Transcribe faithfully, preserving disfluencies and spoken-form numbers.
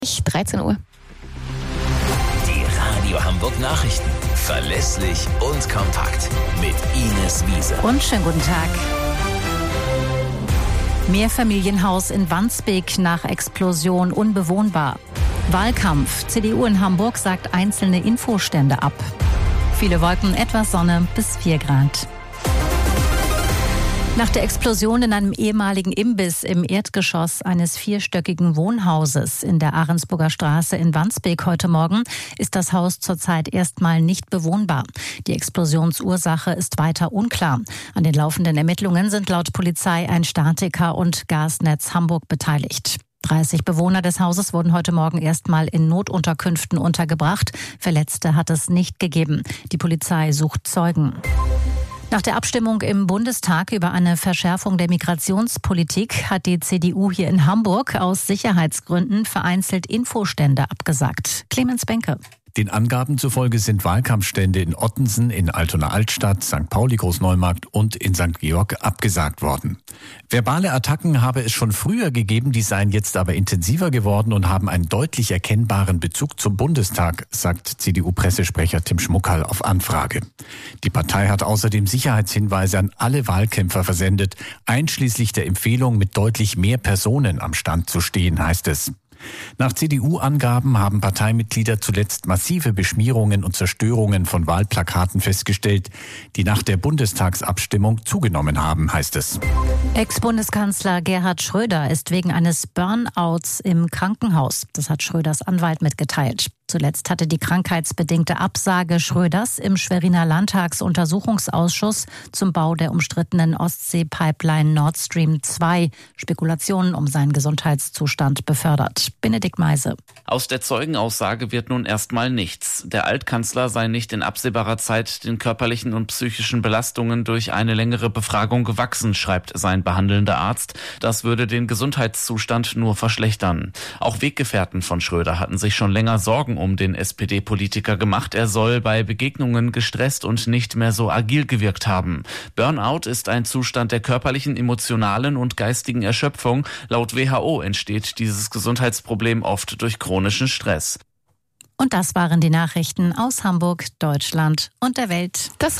dreizehn Uhr. Die Radio Hamburg Nachrichten. Verlässlich und kompakt. Mit Ines Wiese. Und schönen guten Tag. Mehrfamilienhaus in Wandsbek nach Explosion unbewohnbar. Wahlkampf. C D U in Hamburg sagt einzelne Infostände ab. Viele Wolken, etwas Sonne bis vier Grad. Nach der Explosion in einem ehemaligen Imbiss im Erdgeschoss eines vierstöckigen Wohnhauses in der Ahrensburger Straße in Wandsbek heute Morgen ist das Haus zurzeit erstmal nicht bewohnbar. Die Explosionsursache ist weiter unklar. An den laufenden Ermittlungen sind laut Polizei ein Statiker und Gasnetz Hamburg beteiligt. dreißig Bewohner des Hauses wurden heute Morgen erstmal in Notunterkünften untergebracht. Verletzte hat es nicht gegeben. Die Polizei sucht Zeugen. Nach der Abstimmung im Bundestag über eine Verschärfung der Migrationspolitik hat die C D U hier in Hamburg aus Sicherheitsgründen vereinzelt Infostände abgesagt. Clemens Benke. Den Angaben zufolge sind Wahlkampfstände in Ottensen, in Altona Altstadt, Sankt Pauli Großneumarkt und in Sankt Georg abgesagt worden. Verbale Attacken habe es schon früher gegeben, die seien jetzt aber intensiver geworden und haben einen deutlich erkennbaren Bezug zum Bundestag, sagt C D U-Pressesprecher Tim Schmuckerl auf Anfrage. Die Partei hat außerdem Sicherheitshinweise an alle Wahlkämpfer versendet, einschließlich der Empfehlung, mit deutlich mehr Personen am Stand zu stehen, heißt es. Nach C D U-Angaben haben Parteimitglieder zuletzt massive Beschmierungen und Zerstörungen von Wahlplakaten festgestellt, die nach der Bundestagsabstimmung zugenommen haben, heißt es. Ex-Bundeskanzler Gerhard Schröder ist wegen eines Burnouts im Krankenhaus. Das hat Schröders Anwalt mitgeteilt. Zuletzt hatte die krankheitsbedingte Absage Schröders im Schweriner Landtagsuntersuchungsausschuss zum Bau der umstrittenen Ostsee-Pipeline Nord Stream zwei Spekulationen um seinen Gesundheitszustand befördert. Benedikt Meise. Aus der Zeugenaussage wird nun erstmal nichts. Der Altkanzler sei nicht in absehbarer Zeit den körperlichen und psychischen Belastungen durch eine längere Befragung gewachsen, schreibt sein behandelnder Arzt. Das würde den Gesundheitszustand nur verschlechtern. Auch Weggefährten von Schröder hatten sich schon länger Sorgen um den S P D-Politiker gemacht. Er soll bei Begegnungen gestresst und nicht mehr so agil gewirkt haben. Burnout ist ein Zustand der körperlichen, emotionalen und geistigen Erschöpfung. Laut W H O entsteht dieses Gesundheitsproblem oft durch chronischen Stress. Und das waren die Nachrichten aus Hamburg, Deutschland und der Welt. Das